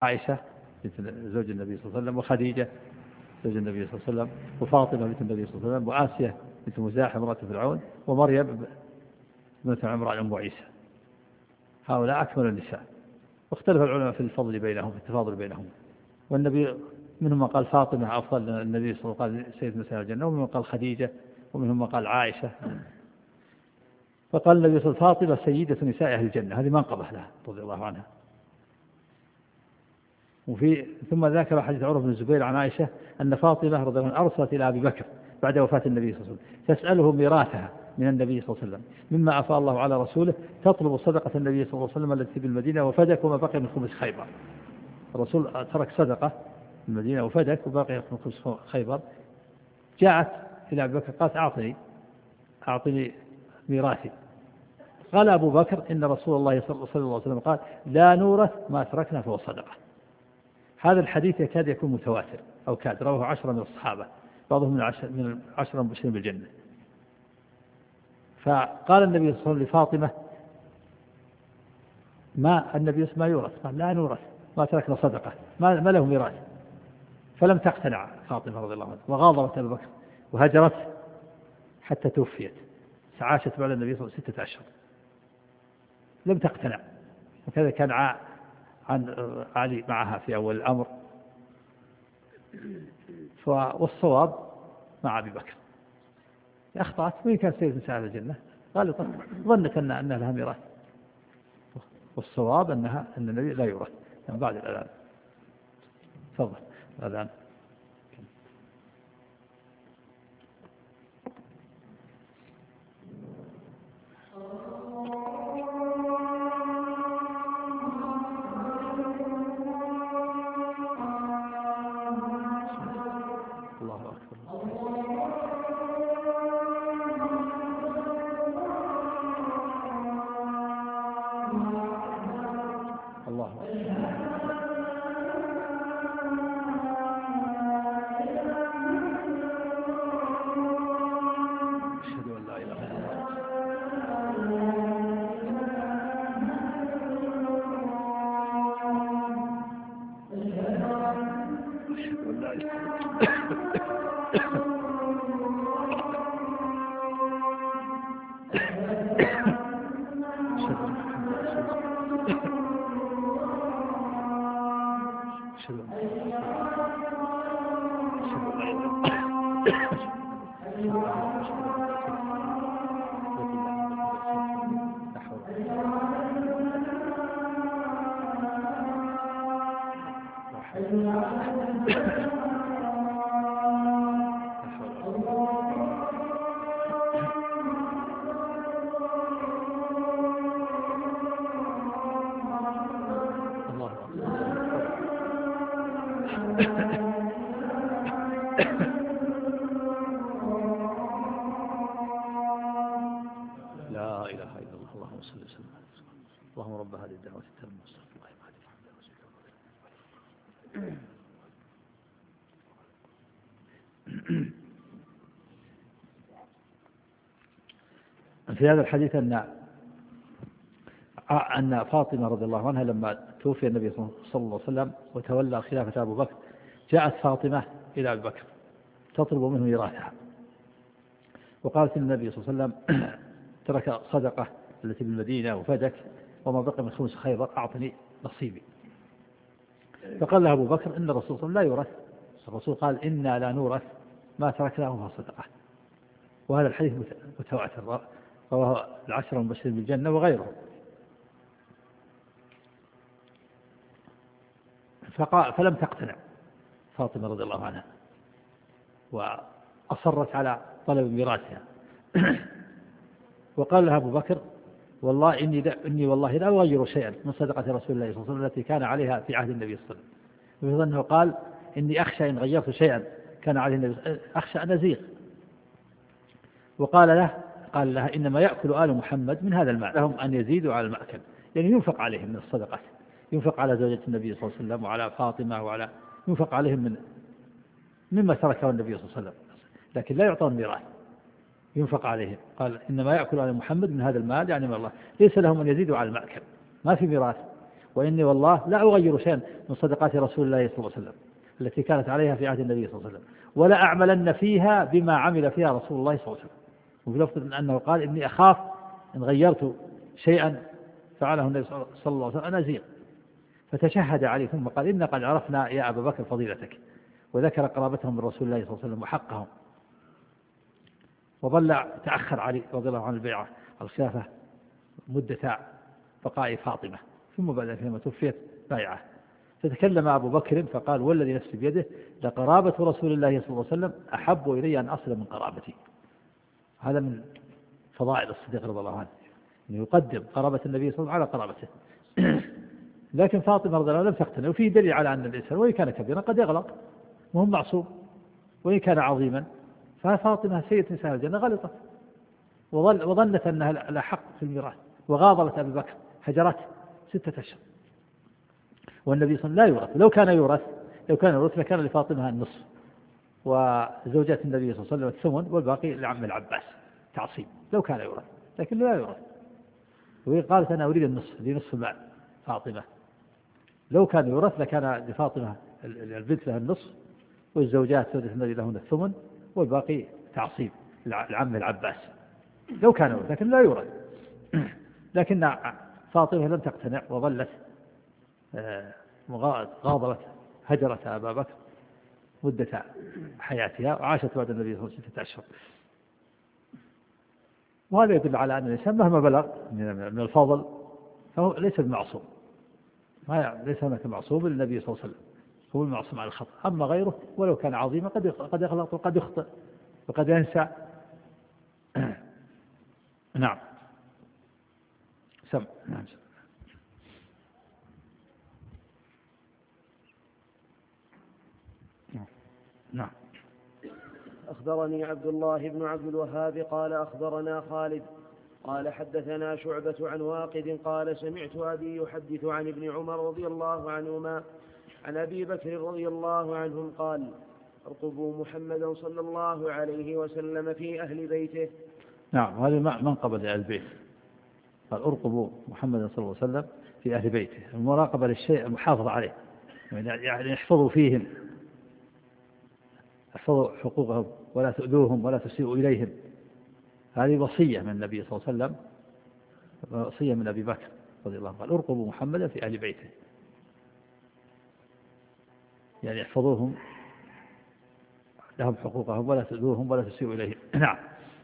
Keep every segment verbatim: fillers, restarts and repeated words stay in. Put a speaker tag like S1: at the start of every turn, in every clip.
S1: عائشة بنت زوج النبي صلى الله عليه وسلم، وخديجة زوج النبي صلى الله عليه وسلم، وفاطمة بنت النبي صلى الله عليه وسلم، وآسيا بنت مزاحم امرأة فرعون، ومريم بنت عمران أم عيسى. هؤلاء أكمل النساء. واختلف العلماء في الفضل بينهم، في التفاضل بينهم. والنبي منهم من قال فاطمة أفضل النبي صلى الله عليه وسلم، قال سيد نساء الجنة، ومنهم من قال خديجة، ومنهم من قال عائشة. فقال النبي صلى الله عليه وسلم فاطمة سيدة نساء أهل الجنة، هذه منقبة لها رضي الله عنها. وفي ثم ذكر حديث عروة بن الزبير عن عائشة أن فاطمة رضي الله عنها أرسلت إلى أبي بكر بعد وفاة النبي صلى الله عليه وسلم تسأله ميراثها من النبي صلى الله عليه وسلم مما أفاء الله على رسوله، تطلب صدقة النبي صلى الله عليه وسلم التي بالمدينة وفدك وما بقي من خبز خيبر. الرسول ترك صدقة في المدينة وفدك وبقي من خبز خيبر. جاءت إلى أبي بكر قالت أعطني أعطني ميراثي. قال أبو بكر إن رسول الله صلى الله عليه وسلم قال لا نورث ما تركنا فهو صدقة. هذا الحديث يكاد يكون متواتر أو كاد، رواه عشرة من الصحابة، بعضهم من عشر من عشرة المبشرين بالجنة. فقال النبي صلى الله عليه وسلم لفاطمة ما النبي ما يورث، قال لا نورث ما تركنا صدقة، ما, ما له ميراث. فلم تقتنع فاطمة رضي الله عنها وغاضبت أبي بكر وهجرت حتى توفيت، عاشت بعد النبي صلى الله عليه وسلم ستة أشهر لم تقتنع. وكذا كان عن علي معها في أول الأمر، والصواب مع أبي بكر. أخطأت وين كان سيد نساء الجنة؟ قال ظنت أن أنها لها ميراث، والصواب أنها أن النبي لا يورث من بعد الأذان. تفضل الأذان. لا إله إلا الله. اللهم صل وسلم على رسول الله. اللهم رب هذه الدعوة التامة واستغفر الله وبعد في هذا الحديث أن أن فاطمة رضي الله عنها لما توفي النبي صلى الله عليه وسلم وتولى خلافة أبو بكر، جاءت فاطمة إلى أبي بكر تطلب منه ميراثها، وقالت النبي صلى الله عليه وسلم ترك صدقة التي بالمدينة وفدك وما بقي من خمس خيبر أعطني نصيبي. فقال له أبو بكر إن الرسول صلى الله عليه وسلم لا يورث. الرسول قال إنا لا نورث ما تركناه فهو صدقة. وهذا الحديث متواتر، رواه العشرة المبشرين بالجنة وغيرهم. فقال فلم تقتنع فاطمة رضي الله عنها وأصرت على طلب ميراثها. وقال لها أبو بكر والله إني, إني والله لا أغير شيئا من صدقة رسول الله صلى الله عليه وسلم التي كان عليها في عهد النبي صلى الله عليه وسلم. وظنه قال إني أخشى إن غيرت شيئا كان عليه النبي أخشى أن أزيغ. وقال له قال لها إنما يأكل آل محمد من هذا المال، لهم أن يزيدوا على المأكل، يعني ينفق عليهم من الصدقات، ينفق على زوجة النبي صلى الله عليه وسلم وعلى فاطمة وعلى ينفق عليهم من مما تركه النبي صلى الله عليه وسلم، لكن لا يعطون ميراث، ينفق عليهم. قال إنما يأكل آل محمد من هذا المال، يعني من الله ليس لهم أن يزيدوا على المأكل، ما في ميراث. وإني والله لا أغير شيئا من صدقات رسول الله صلى الله عليه وسلم التي كانت عليها في عهد النبي صلى الله عليه وسلم، ولا أعملن فيها بما عمل فيها رسول الله صلى الله عليه وسلم. وفي لفظ أنه قال إني أخاف إن غيرت شيئا فعله النبي صلى الله عليه وسلم أن أزيغ. فتشهد عليه ثم قال إن قد عرفنا يا أبا بكر فضيلتك، وذكر قرابتهم من رسول الله صلى الله عليه وسلم وحقهم. وظل تأخر علي رضي الله عنه البيعة الخلافة مدة بقاء فاطمة، ثم بعد لما توفيت بايعة. فتكلم أبو بكر فقال والذي نفسي بيده لقرابة رسول الله صلى الله عليه وسلم أحب إلي أن أصل من قرابتي. هذا من فضائل الصديق رضي الله عنه، أنه يقدم قرابة النبي صلى الله عليه وسلم على قرابته. لكن فاطمة رضي الله عنها لم تقتنع، وفيه دليل على أن الإنسان وإن كان كبيرا قد يغلط وهم معصوم، وإن كان عظيما. ففاطمة سيدة نساء الجنة غلطت وظنت أنها لا حق في الميراث، وغاضبت أبي بكر هجرته ستة أشهر. والنبي صلى الله عليه وسلم لا يورث، لو كان يورث لو كان يورث لكان لفاطمة النصف، وزوجات النبي صلى الله عليه وسلم الثمن، والباقي لعم العباس تعصيب لو كان يورث، لكن لا يورث. وهي قالت أنا أريد النصف لنصف المال فاطمة. لو كان يورث لكان لفاطمة البنت لها النصف، والزوجات زوجة النبي لهن الثمن، والباقي تعصيب العم العباس لو كان يورث، لكن لا يورث. لكن فاطمة لم تقتنع وظلت غاضبت هجرت أبا بكر مدة حياتها، وعاشت بعد النبي صلى الله عليه وسلم ستة أشهر. وهذا يدل على أن الإنسان مهما بلغ من الفضل فهو ليس المعصوم، ليس هناك معصوم للنبي صلى الله عليه وسلم، هو المعصوم على الخطأ. أما غيره ولو كان عظيما قد قد يغلط وقد يخطئ وقد ينسى. نعم سم نعم نعم.
S2: أخبرني عبد الله بن عبد الوهاب قال أخبرنا خالد قال حدثنا شعبة عن واقد قال سمعت أبي يحدث عن ابن عمر رضي الله عنهما عن أبي بكر رضي الله عنهم قال ارقبوا محمدا صلى الله عليه وسلم في أهل بيته.
S1: نعم هذه منقبة لأهل البيت، قال ارقبوا محمدا صلى الله عليه وسلم في أهل بيته. المراقبة للشيء المحافظة عليه، يعني احفظوا فيهم، احفظوا حقوقهم ولا تؤذوهم ولا تسيئوا إليهم. هذه وصية من النبي صلى الله عليه وسلم، وصية من أبي بكر رضي الله عنه، قال ارقبوا محمدا في أهل بيته، يعني احفظوهم لهم حقوقهم ولا تؤذوهم ولا تسيئوا إليهم. نعم.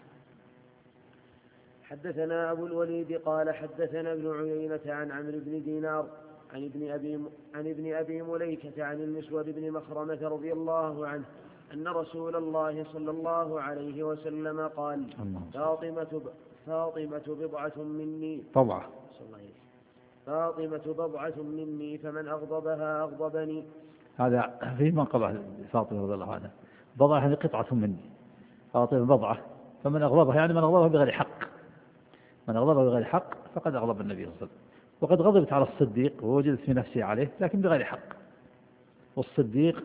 S2: حدثنا أبو الوليد قال حدثنا ابن عيينة عن عمرو بن دينار عن ابن أبي عن ابن أبي مليكة عن المسود بن مخرمة رضي الله عنه أن رسول الله صلى الله عليه وسلم قال فاطمة فاطمة بضعة مني
S1: طبعا
S2: فاطمة بضعة مني فمن أغضبها أغضبني.
S1: هذا في منقبة فاطمة رضي الله عنها، بضعة يعني قطعة مني، فاطمة بضعة فمن أغضبها يعني من أغضبها بغير حق، من أغضبها بغير حق فقد أغضب النبي صلى الله عليه وسلم. وقد غضبت على الصديق ووجدت في نفسه عليه لكن بغير حق، والصديق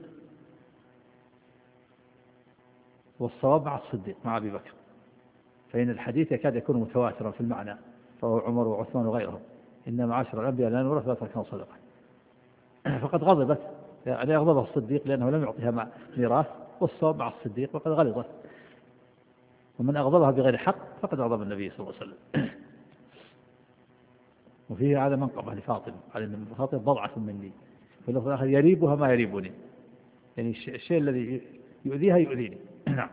S1: والصواب مع الصديق مع أبي بكر، فإن الحديث يكاد يكون متواترا في المعنى، فهو عمر وعثمان وغيرهم إن معاشر الأنبياء لا نورث لا تركنا صدقة. فقد غضبت يعني أغضبها الصديق لأنه لم يعطيها ميراث، والصواب مع الصديق وقد غلظت. ومن أغضبها بغير حق فقد أغضب النبي صلى الله عليه وسلم. وفيه هذا منقبة لفاطمة، على أن فاطمة بضعة مني، في اللفظ الآخر يريبها ما يريبني، يعني الشيء الذي يؤذيها يؤذيني. نعم.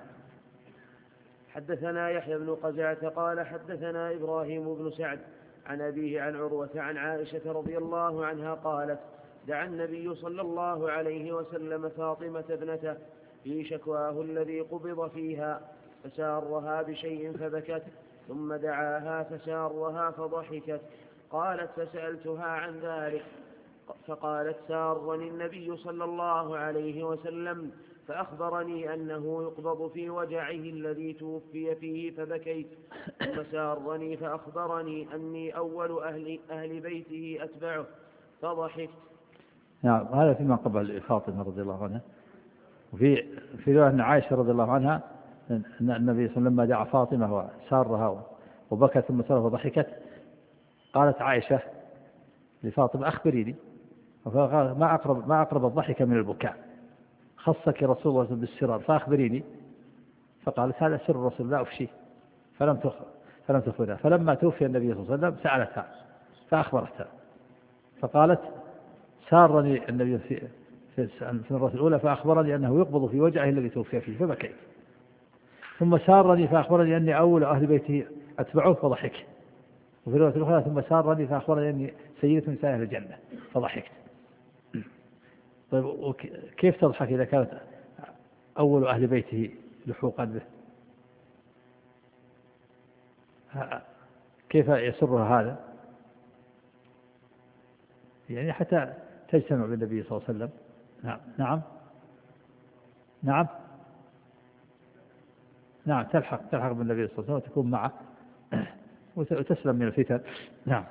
S2: حدثنا يحيى بن قزعة قال حدثنا إبراهيم بن سعد عن أبيه عن عروة عن عائشة رضي الله عنها قالت دعا النبي صلى الله عليه وسلم فاطمة ابنته في شكواه الذي قبض فيها فسارها بشيء فبكت، ثم دعاها فسارها فضحكت. قالت فسألتها عن ذلك فقالت سارني النبي صلى الله عليه وسلم فأخبرني أنه يقبض في وجعه الذي توفي فيه فبكيت، ثم سارني فأخبرني أني أول أهل, أهل بيته أتبعه فضحكت.
S1: نعم هذا فيما قبل فاطمة رضي الله عنها. وفي في رواية أن عائشة رضي الله عنها أن النبي صلى الله عليه وسلم لما دعا فاطمة وسارها وبكت ثم سارها وضحكت، قالت عائشة لفاطمة أخبريني، فقال ما أقرب ما أقرب الضحك من البكاء، خصك رسول الله بالسرار فأخبريني، فقالت هذا سر رسول لا أفشيه، فلم تخبر فلم تخبرها. فلما توفي النبي صلى الله عليه وسلم سألتها فأخبرتها، فقالت سارني النبي في في المرة الأولى فأخبرني أنه يقبض في وجهه الذي توفي فيه فبكيت، ثم سارني فأخبرني أني أول أهل بيته أتبعوه فضحك، وفي الرواية الأخرى ثم سارني فأخبرني أني سيدة نساء أهل الجنة فضحكت. طيب وكيف تضحك إذا كانت أول أهل بيته لحوقا به؟ كيف يسرها هذا؟ يعني حتى تجتمع بالنبي صلى الله عليه وسلم. نعم نعم نعم نعم تلحق تلحق بالنبي صلى الله عليه وسلم وتكون معه وتسلم من الفتن. نعم.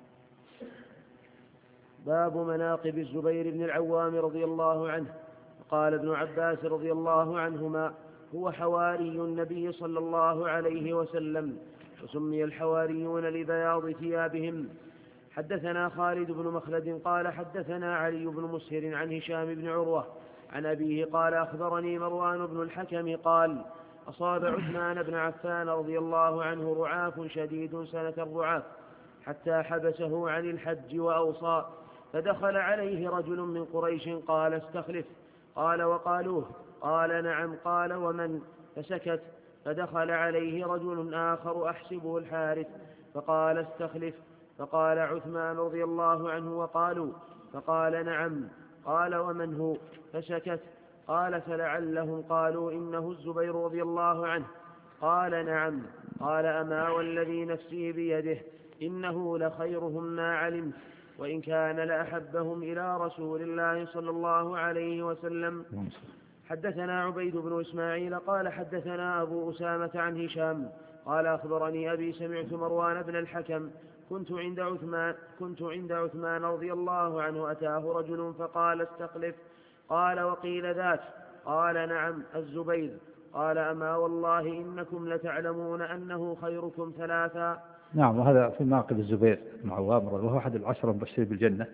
S2: باب مناقب الزبير بن العوام رضي الله عنه. قال ابن عباس رضي الله عنهما هو حواري النبي صلى الله عليه وسلم، وسمي الحواريون لبياض ثيابهم. حدثنا خالد بن مخلد قال حدثنا علي بن مسهر عن هشام بن عروة عن أبيه قال أخبرني مروان بن الحكم قال أصاب عثمان بن عفان رضي الله عنه رعاف شديد سنة الرعاف حتى حبسه عن الحج وأوصى، فدخل عليه رجل من قريش قال استخلف، قال وقالوه، قال نعم، قال ومن، فسكت، فدخل عليه رجل آخر أحسبه الحارث فقال استخلف، فقال عثمان رضي الله عنه وقالوا، فقال نعم، قال ومن هو، فسكت، قال فلعلهم قالوا إنه الزبير رضي الله عنه، قال نعم، قال أما والذي نفسي بيده إنه لخيرهم ما علمت، وإن كان لأحبهم إلى رسول الله صلى الله عليه وسلم. حدثنا عبيد بن إسماعيل قال حدثنا أبو أسامة عن هشام قال أخبرني أبي سمعت مروان بن الحكم كنت عند عثمان كنت عند عثمان رضي الله عنه أتاه رجل فقال استخلف، قال وقيل ذاك، قال نعم الزبير، قال أما والله إنكم لتعلمون أنه خيركم ثلاثا.
S1: نعم. وهذا في مناقب الزبير بن العوام وهو أحد العشرة المبشرين بالجنة،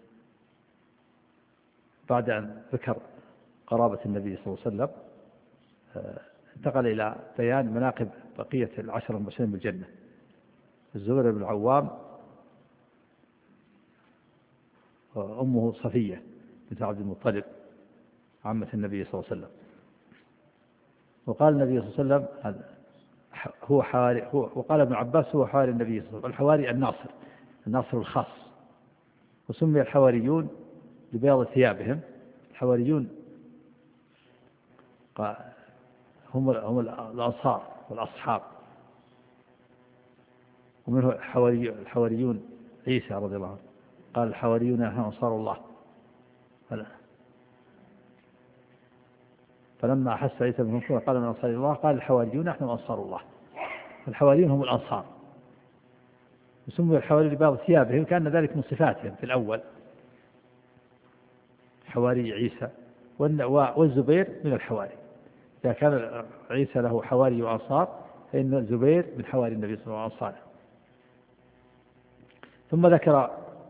S1: بعد أن ذكر قرابة النبي صلى الله عليه وسلم انتقل إلى بيان مناقب بقية العشرة المبشرين بالجنة. الزبير بن العوام وأمه صفية بنت عبد المطلب عمة النبي صلى الله عليه وسلم. وقال النبي صلى الله عليه وسلم هو حواري هو وقال ابن عباس هو حواري النبي صلى الله عليه وسلم، الحواري الناصر الناصر الخاص. وسمي الحواريون لبياض ثيابهم. الحواريون هم هم الأنصار والأصحاب، ومنه الحواري الحواريون عيسى رضي الله عنه قال الحواريون نحن أنصار الله، فلما أحس عيسى بن مريم قال من أنصار الله قال الحواريون نحن أنصار الله. الحواريون هم الأنصار، وسموا الحواري لبياض ثيابهم كأن ذلك من صفاتهم في الأول، حواري عيسى. والزبير من الحواري، إذا كان عيسى له حواري وأنصار فإن الزبير من حواري النبي صلى الله عليه وسلم. ثم ذكر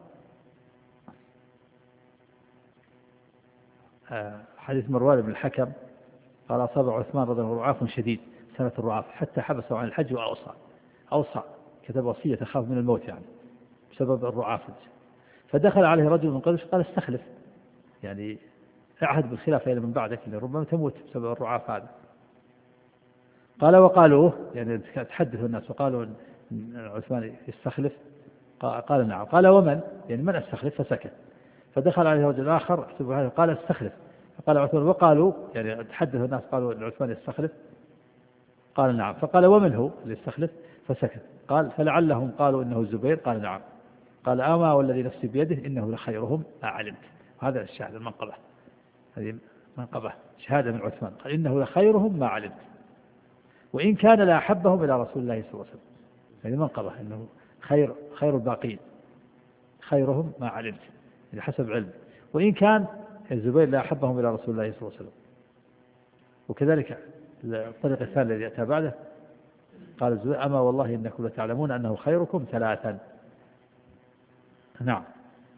S1: حديث مروان بن الحكم قال أصاب عثمان رضي الله عنه رعاف شديد سنة الرعاف حتى حبسه عن الحج وأوصى أوصى كتب وصية خاف من الموت يعني بسبب الرعاف. فدخل عليه رجل من قريش قال استخلف، يعني اعهد بالخلافة إلى من بعدك ربما تموت بسبب الرعاف هذا. قال وقالوه، يعني تحدثوا الناس وقالوا عثمان يستخلف، قال نعم، قال ومن، يعني من استخلف، فسكت. فدخل عليه رجل آخر قال استخلف، فقال عثمان وقالوا، يعني تحدثوا الناس قالوا أن عثمان يستخلف، قال نعم، فقال ومن هو اللي يستخلف، فسكت. قال فلعلهم قالوا إنه الزبير، قال نعم، قال أما والذي نفسي بيده إنه لخيرهم ما علمت. هذا الشاهد المنقبة، هذه منقبة شهادة من عثمان، قال إنه لخيرهم ما علمت وإن كان لا أحبهم إلى رسول الله صلى الله عليه وسلم. هذه منقبة إنه خير خير الباقين، خيرهم ما علمت حسب علم، وإن كان الزبير لا أحبهم إلى رسول الله صلى الله عليه وسلم. وكذلك الطريق الثاني الذي أتى بعده قال الزبير أما والله إنكم لتعلمون أنه خيركم ثلاثا. نعم.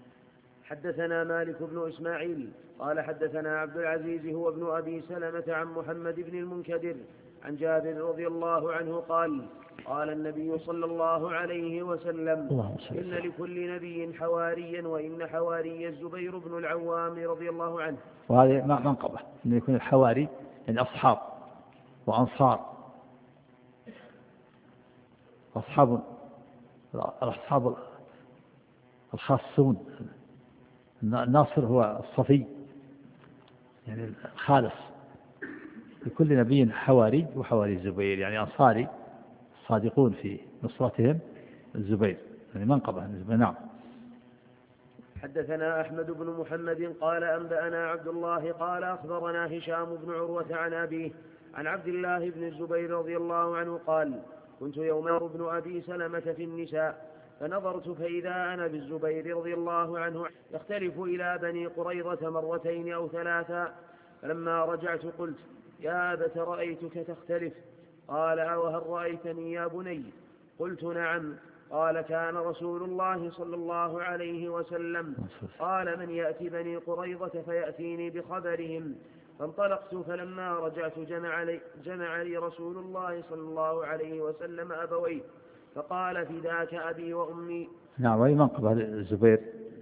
S2: حدثنا مالك بن إسماعيل قال حدثنا عبد العزيز هو ابن أبي سلمة عن محمد بن المنكدر عن جابر رضي الله عنه قال قال النبي صلى الله عليه وسلم إن لكل نبي حواريا وإن حواري الزبير بن العوام رضي الله عنه.
S1: وهذه منقبة أن يكون الحواري يعني أصحاب وأنصار، أصحاب الأصحاب الخاصون. الناصر هو الصفي يعني الخالص. لكل نبي حواري وحواري الزبير يعني أنصاري صادقون في نصرتهم الزبير يعني منقبة. نعم.
S2: حدثنا أحمد بن محمد قال أنبأنا عبد الله قال أخبرنا هشام بن عروة عن أبيه عن عبد الله بن الزبير رضي الله عنه قال كنت يوما ابن أبي سلمة في النساء فنظرت فإذا أنا بالزبير رضي الله عنه يختلف إلى بني قريظة مرتين أو ثلاثا، فلما رجعت قلت يا أبت رأيتك تختلف، قال أوهل رأيتني يا بني؟ قلت نعم. قال كان رسول الله صلى الله عليه وسلم قال من يأتي بني قريظة فيأتيني بخبرهم، فانطلقت فلما رجعت جمع لي, جمع لي رسول الله صلى الله عليه وسلم أبويه فقال فداك أبي وأمي.
S1: نعم. وهي منقبة الزبير.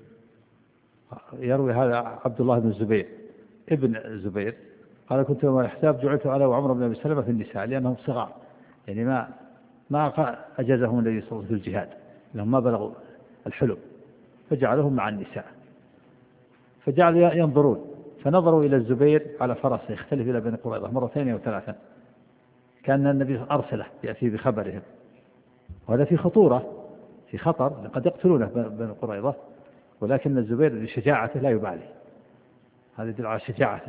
S1: يروي هذا عبد الله بن الزبير ابن الزبير قال كنت يوم الحساب جعلت على وعمر بن أبي سلمة في النساء لأنهم صغار يعني ما ما أجازهم النبي صلى الله عليه وسلم في الجهاد لهم ما بلغوا الحلم فجعلهم مع النساء، فجعلوا ينظرون فنظروا إلى الزبير على فرسه يختلف إلى بني قريظة مرتين أو ثلاثا، كان النبي أرسله يأتي بخبرهم، وهذا في خطورة في خطر قد يقتلونه بني قريظة، ولكن الزبير لشجاعته لا يبالي، هذا يدل على شجاعته،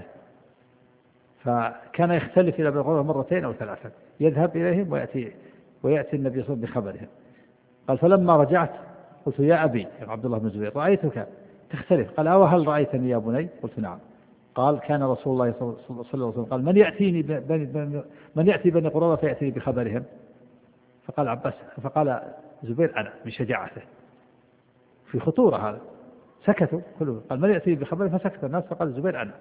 S1: فكان يختلف إلى بني قريظة مرتين أو ثلاثا يذهب إليهم ويأتي ويأتي النبي صلى الله عليه وسلم بخبرهم. قال فلما رجعت قلت يا أبي يا عبد الله بن الزبير رأيتك تختلف، قال أوهل رأيتني يا بني؟ قلت نعم. قال كان رسول الله صلى الله عليه وسلم قال من يأتيني بني من يأتي بني قريظة فيأتيني بخبرهم؟ فقال عباس فقال زبير أنا بشجاعته في خطورة هذا، سكتوا كلهم، قال من يأتي بخبرهم فسكت الناس، فقال زبير أنا،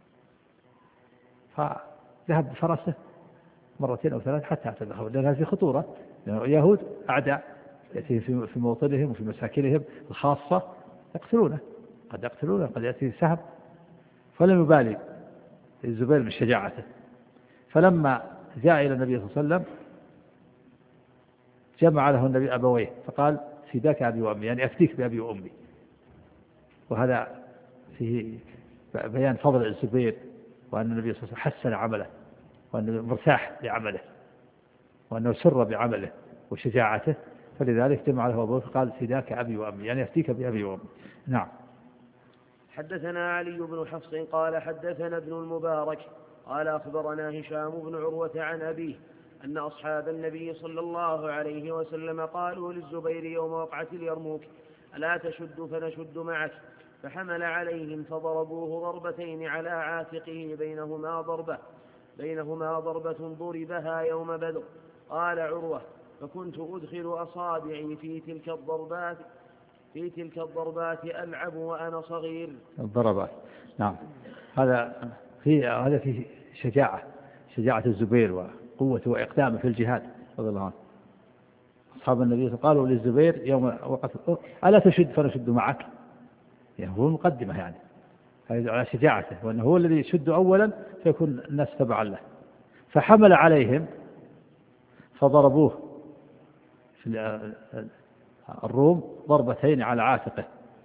S1: فذهب بفرسه مرتين أو ثلاث حتى أتى بخبر، لأنها في خطورة، لأن اليهود أعداء يأتي في موطنهم وفي مساكنهم الخاصة يقتلونه، قد يقتلونه قد يأتي سهم، فلم يبالي الزبير من شجاعته. فلما جاء إلى النبي صلى الله عليه وسلم جمع له النبي أبويه فقال فداك أبي وأمي يعني أفتيك بأبي وأمي، وهذا فيه بيان فضل الزبير وأن النبي صلى الله عليه وسلم حسن عمله وأنه مرتاح لعمله وأنه سر بعمله وشجاعته، فلذلك جمع له أبوه فقال فداك أبي وأمي يعني أفتيك بأبي وأمي. نعم.
S2: حدثنا علي بن حفص قال حدثنا ابن المبارك قال أخبرنا هشام بن عروة عن أبيه أن أصحاب النبي صلى الله عليه وسلم قالوا للزبير يوم وقعة اليرموك ألا تشد فنشد معك، فحمل عليهم فضربوه ضربتين على عاتقه بينهما ضربة بينهما ضربة ضربها يوم بدر. قال عروة فكنت أدخل أصابعي في تلك الضربات في تلك الضربات ألعب وأنا صغير.
S1: الضربات. نعم. هذا في هذا في شجاعة شجاعة الزبير وقوة وإقدامه في الجهاد رضي الله عنه. أصحاب النبي قالوا للزبير يوم وقت ألا تشد فنشد معك، يعني هو المقدمة يعني على شجاعته وأنه هو الذي يشد أولا فيكون الناس تبعا له، فحمل عليهم فضربوه في الروم ضربتين على عاتقه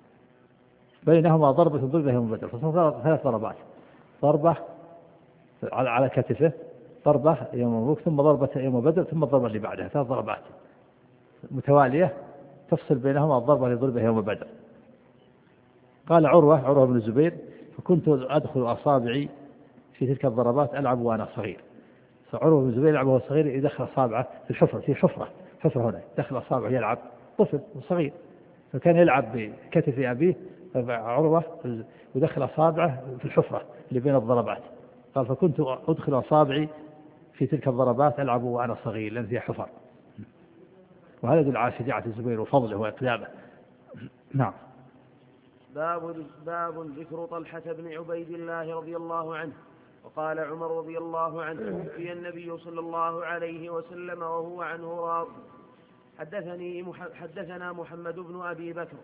S1: بينهما ضربة ضربة يوم بدر، فصارت ثلاث ضربات، ضربة على كتفه، ضربة يوم مبروك، ثم ضربة يوم بدر، ثم الضربة اللي بعدها، ثلاث ضربات متوالية تفصل بينهما الضربة اللي ضربها يوم بدر. قال عروة عروة بن الزبير فكنت أدخل أصابعي في تلك الضربات ألعب وأنا صغير. فعروة بن الزبير يلعب وهو صغير يدخل أصابعه في الحفرة، في حفرة حفرة هنا دخل أصابعه يلعب طفل صغير، فكان يلعب بكتف أبيه عروة ودخل أصابعه في الحفرة اللي بين الضربات. قال فكنت أدخل أصابعي في تلك الضربات ألعب وأنا صغير لأن فيها حفر. وهذا يدل على شجاعة الزبير وفضله وإقدامه. نعم.
S2: باب باب ذكر طلحة بن عبيد الله رضي الله عنه. وقال عمر رضي الله عنه: توفي النبي صلى الله عليه وسلم وهو عنه راض. حدثني حدثنا محمد بن أبي بكر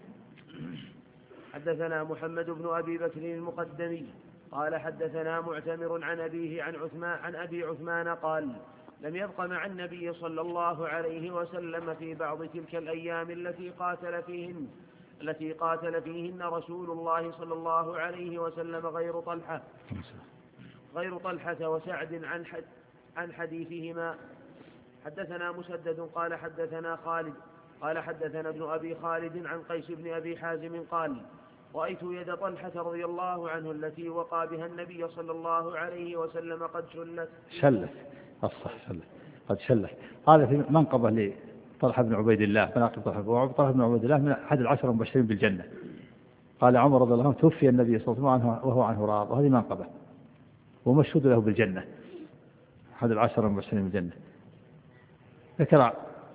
S2: حدثنا محمد بن أبي بكر المقدمي قال حدثنا معتمر عن أبيه عن عثمان عن أبي عثمان قال: لم يبق مع النبي صلى الله عليه وسلم في بعض تلك الأيام التي قاتل فيهن التي قاتل فيهن رسول الله صلى الله عليه وسلم غير طلحة غير طلحة وسعد عن عن حديثهما. حدثنا مسدد قال حدثنا خالد قال حدثنا ابن أبي خالد عن قيس بن أبي حازم قال: رأيت يد طلحة رضي الله عنه التي وقى بها النبي صلى الله عليه وسلم قد شلت
S1: شلت الصح شلت قد شلت. هذا في منقبة لطلحة بن عبيد الله، مناقب طلحة بن عبيد الله من أحد العشر المبشرين بالجنة. قال عمر رضي الله عنه: توفي النبي صلى الله عليه وسلم وهو عنه راض. وهذه منقبة ومشهود له بالجنة، أحد العشر المبشرين بالجنة. ذكر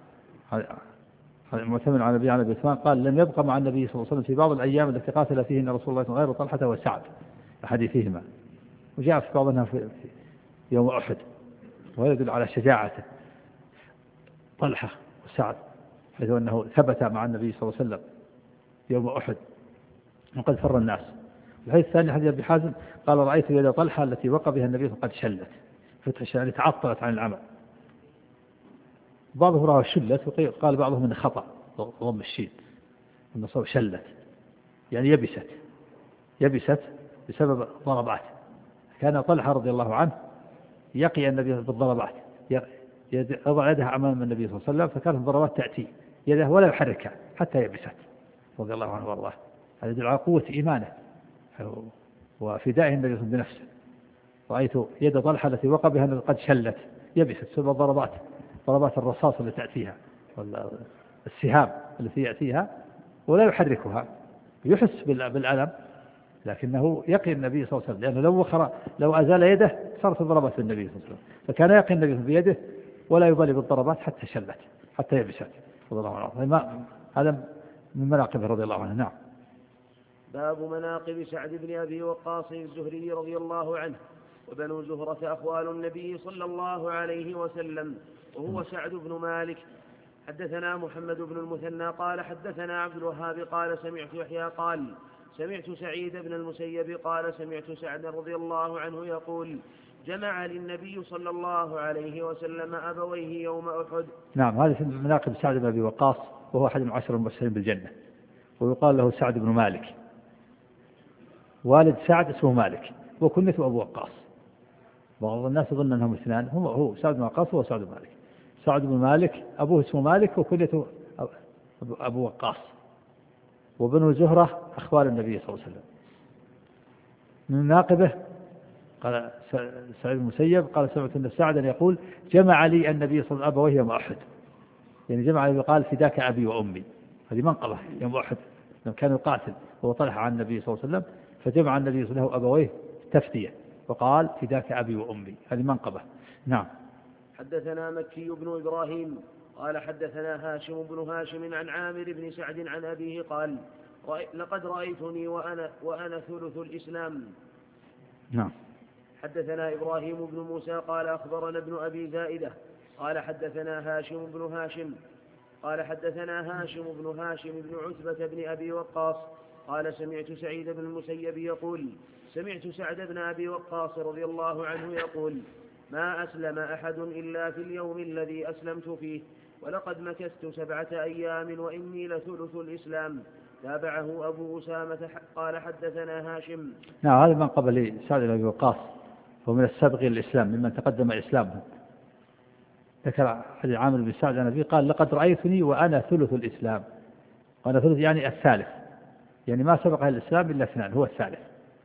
S1: المعتمد عن أبي عن أبي عثمان قال: لم يبقى مع النبي صلى الله عليه وسلم في بعض الأيام التي قاتل فيهن رسول الله غير طلحة وسعد أحاديثهما. وجاء في بعضها في يوم أحد، ويدل على شجاعته طلحة وسعد، حيث أنه ثبت مع النبي صلى الله عليه وسلم يوم أحد وقد فر الناس. الحديث الثاني حديث أبي حازم قال: رأيت يد طلحة التي وقى بها النبي قد شلت، فتح يعني تعطلت عن العمل. بعضهم رأى شلت، وقال بعضهم من خطأ ضم الشين النصب شلت يعني يبست يبست بسبب ضربات. كان طلحة رضي الله عنه يقي النبي بالضربات، يضع يدها أمام النبي صلى الله عليه وسلم، فكانت الضربات تأتي يده ولا يحركها حتى يبست رضي الله عنه وارضاه. هذا يدل على قوة إيمانه وفدائه النبي بنفسه. رأيت يد طلحة التي وقى بها قد شلت يبست بسبب الضربات، ضربات الرصاص التي تأتيها والسهام التي يأتيها، ولا يحركها، يحس بالألم، لكنه يقي النبي صلى الله عليه وسلم، لأنه لو وخر لو أزال يده صارت الضربات بالنبي صلى الله عليه وسلم، فكان يقي النبي بيده ولا يبالي بالضربات حتى شلت حتى يبست رضي الله عنه. هذا من مناقبه رضي الله عنه. نعم.
S2: باب مناقب سعد بن أبي وقاص الزهري رضي الله عنه. وبنو زهرة أخوال النبي صلى الله عليه وسلم، وهو سعد بن مالك. حدثنا محمد بن المثنى قال حدثنا عبد الوهاب قال سمعت يحيى قال سمعت سعيد بن المسيب قال سمعت سعد رضي الله عنه يقول: جمع للنبي صلى الله عليه وسلم أبويه يوم أحد.
S1: نعم، هذا في مناقب سعد بن أبي وقاص، وهو أحد العشر المبشرين بالجنة، ويقال له سعد بن مالك. والد سعد اسمه مالك وكنيته أبو وقاص. بعض الناس يظن أنهم اثنان، هو هو سعد بن وقاص وهو سعد بن مالك. سعد بن مالك أبوه اسمه مالك وكنيته أبو وقاص. وبنو زهرة أخوال النبي صلى الله عليه وسلم. من مناقبه قال سعيد بن المسيب قال سمعت أن سعدا يقول: جمع لي النبي صلى الله عليه وسلم أبويه يوم أحد. يعني جمع لي قال: فداك أبي وأمي. هذه منقبة يوم أحد لما كان يقاتل هو طلح عن النبي صلى الله عليه وسلم، فجمع النبي صلى الله عليه وسلم أبويه تفدية وقال: فداك أبي وأمي. هذه منقبة. نعم.
S2: حدثنا مكي بن إبراهيم قال حدثنا هاشم بن هاشم عن عامر بن سعد عن أبيه قال: لقد رأيتني وأنا, وأنا ثلث الإسلام.
S1: نعم.
S2: حدثنا إبراهيم بن موسى قال أخبرنا ابن أبي زائدة قال حدثنا هاشم بن هاشم قال حدثنا هاشم بن هاشم بن عتبة بن أبي وقاص قال سمعت سعيد بن المسيب يقول: سمعت سعد بن أبي وقاص رضي الله عنه يقول: ما أسلم أحد إلا في اليوم الذي أسلمت فيه، ولقد مكثت سبعة أيام وإني لثلث الإسلام. تابعه أبو أسامة قال حدثنا هاشم.
S1: نعم، هذا من قبل سعد بن أبي وقاص، هو من السابق الإسلام ممن تقدم إسلامه. ذكر حديث عامر بن سعد عن أبيه قال: لقد رأيتني وأنا ثلث الإسلام. وأنا ثلث يعني الثالث، يعني ما سبق الإسلام إلا اثنان، هو الثالث.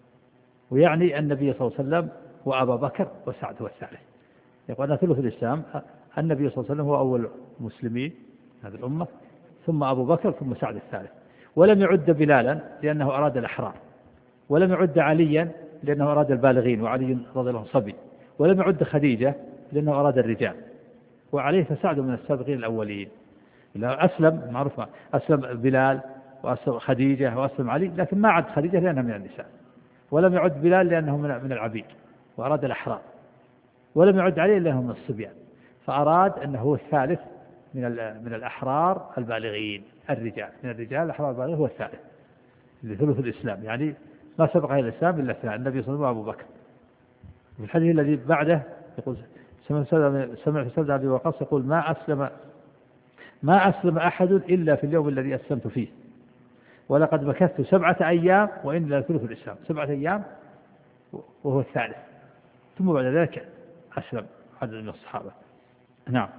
S1: ويعني النبي صلى الله عليه وسلم وأبا بكر وسعد هو الثالث. يقول: أنا ثلث الإسلام، النبي صلى الله عليه وسلم هو أول مسلمين هذه الأمة، ثم أبو بكر، ثم سعد الثالث. ولم يعد بلالا لأنه أراد الأحرار، ولم يعد عليا لأنه أراد البالغين، وعلي رضي الله عنه صبي، ولم يعد خديجة لأنه أراد الرجال. وعليه فسعد من السابقين الأولين. أسلم معروف، أسلم بلال وأسلم خديجة وأسلم علي، لكن ما عد خديجة لأنها من النساء، ولم يعد بلال لأنه من العبيد وأراد الأحرار، ولم يعد علي لأنه من الصبيان، فأراد أنه هو الثالث من من الأحرار البالغين الرجال، من الرجال الأحرار البالغين هو الثالث لثلث الإسلام، يعني ما سبق إلى الإسلام إلا اثنان، النبي صلى الله عليه وسلم وأبو بكر. في الحديث الذي بعده يقول سمعت سعد أبي وقاص يقول ما أسلم ما أسلم أحد إلا في اليوم الذي أسلمت فيه، ولقد مكثت سبعة أيام وإن لا ثلث الإسلام، سبعة أيام وهو الثالث، ثم بعد ذلك أسلم عدد من الصحابة. نعم.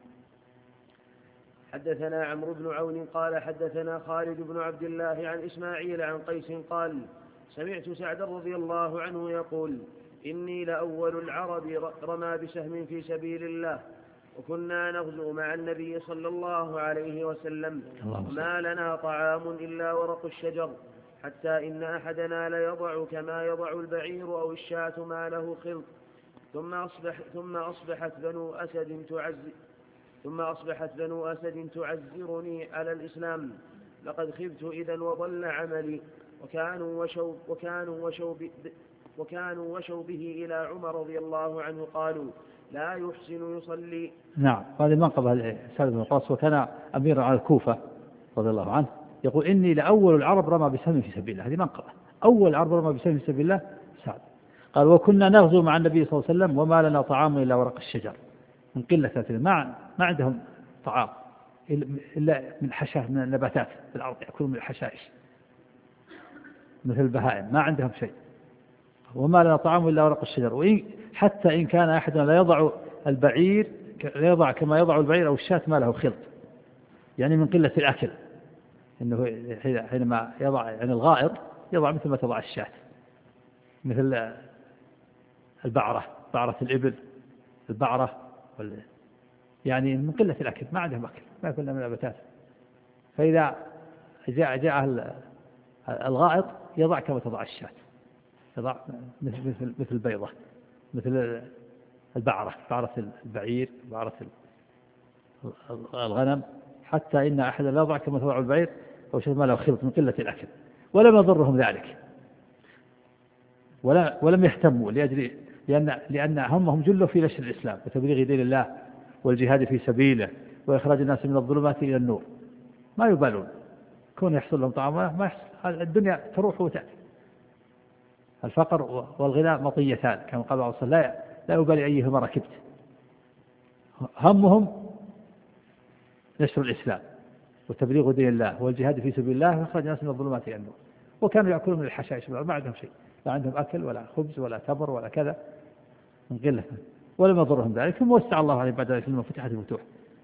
S2: حدثنا عمرو بن عون قال حدثنا خالد بن عبد الله عن إسماعيل عن قيس قال سمعت سعد رضي الله عنه يقول إني لأول العرب رمى بسهم في سبيل الله، وكنا نغزو مع النبي صلى الله عليه وسلم، ما لنا طعام إلا ورق الشجر، حتى إن أحدنا ليضع كما يضع البعير أو الشاة ما له خلط، ثم أصبح ثم أصبحت بنو أسد تعز ثم أصبحت بنو أسد تعزرني على الإسلام، لقد خبت إذا وضل عملي، وكانوا وشوا وكانوا وشوا وكانوا وشوا به إلى عمر رضي الله عنه قالوا لا يحسن يصلي.
S1: نعم. هذه منقبة سعد بن وقاص، وكان أميرا على الكوفة رضي الله عنه، يقول إني لأول العرب رمى بسهم في سبيل الله، هذه منقبة، أول العرب رمى بسهم في سبيل الله سعد. قال وكنا نغزو مع النبي صلى الله عليه وسلم وما لنا طعام إلا ورق الشجر، من قلة ما ما عندهم طعام إلا من حشائش من النباتات في الأرض، يأكلون من الحشائش مثل البهائم، ما عندهم شيء، وما لنا طعام إلا ورق الشجر، وإن حتى إن كان أحدنا لا يضع البعير لا يضع كما يضع البعير أو الشاة ما له خلط، يعني من قلة الأكل، إنه حينما يضع يعني الغائط يضع مثل ما تضع الشاة، مثل البعرة، بعرة الإبل، البعرة يعني من قلة الأكل ما عندهم أكل، ما يأكلون من النباتات، فإذا جاء جاء الغائط يضع كما تضع الشاة، يضع مثل مثل مثل البيضة، مثل البعرة، بعرة البعير، بعرة الغنم، حتى إن أحد لا يضع كما تضع البعير أو شيء ما له خلط من قلة الأكل، ولم يضرهم ذلك، ولا ولم يهتموا لأجل لأن لأن همهم جلوا في نشر الإسلام وتبليغ دين الله والجهاد في سبيله وإخراج الناس من الظلمات إلى النور، ما يبالون كون يحصل لهم طعام ما يحصل، الدنيا تروح وتأتي، الفقر والغنى مطيتان كما قال الله صلى الله عليه وسلم، لا يبالي أيهما ركبت، همهم نشر الإسلام وتبليغ دين الله والجهاد في سبيل الله وإخراج الناس من الظلمات إلى النور، وكانوا يأكلون من الحشائش، ما عندهم شيء، لا عندهم أكل ولا خبز ولا تمر ولا كذا، من قلة، ولم يضرهم ذلك، ثم وسع الله عليه بعد ذلك لما فتحت الفتوح.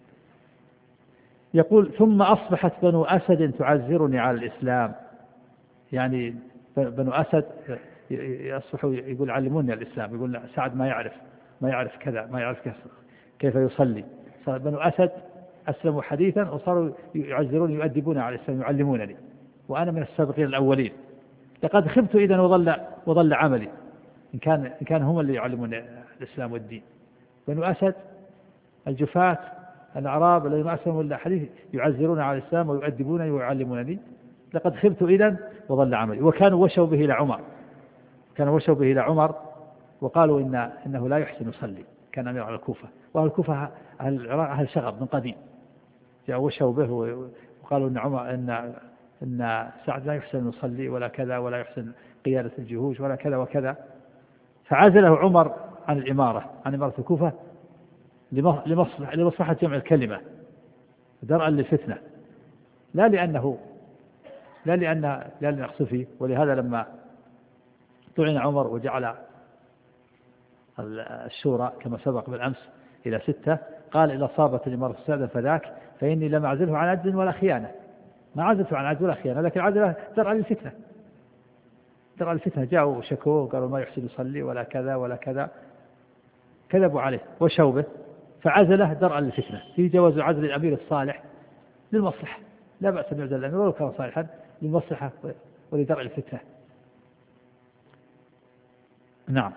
S1: يقول ثم أصبحت بنو أسد تعزرني على الإسلام، يعني بنو أسد يصبحوا يقول علموني الإسلام، يقول سعد ما يعرف ما يعرف كذا، ما يعرف كيف يصلي، صار بنو أسد أسلموا حديثا وصاروا يعزروني يؤدبون على الإسلام يعلمونني، وأنا من السابقين الأولين، لقد خبت إذن وضل وضل عملي، إن كان إن كان هم اللي يعلمون الإسلام والدين. بنو أسد الجفاة الأعراب الذين ما أسلموا إلا حديث يعزرون على الإسلام ويؤدبونني ويعلمونني، لقد خبت إذن وضل عملي. وكانوا وشوا به إلى عمر، كانوا وشوا به إلى عمر وقالوا إن إنه لا يحسن يصلي، كان أمير على الكوفة، وأهل الكوفة أهل العراق أهل شغب من قديم، جاءوا وشوا به وقالوا إن عمر إن إن سعد لا يحسن يصلي ولا كذا ولا يحسن قيادة الجيوش ولا كذا وكذا، فعزله عمر عن الإمارة عن إمارة الكوفة لمصلحة لمصلحة جمع الكلمة درءا للفتنة، لا لأنه لا لأن لأن يقصد فيه. ولهذا لما طعن عمر وجعل الشورى كما سبق بالأمس إلى ستة، قال إذا صابت الإمارة السادة فذاك، فإني لم أعزله عن عدل ولا خيانة، ما عزلته عن عدل ولا خيانة، لكن عزله درءا للفتنة، درءا للفتنة، جاءوا وشكوه قالوا ما يحسن يصلي ولا كذا ولا كذا، كذبوا عليه وشوا به، فعزله درءا للفتنة، في جواز عزل الأمير الصالح للمصلحة، لا بأس أن يعزل الأمير ولو كان صالحا للمصلحة ولدرء الفتنة. نعم.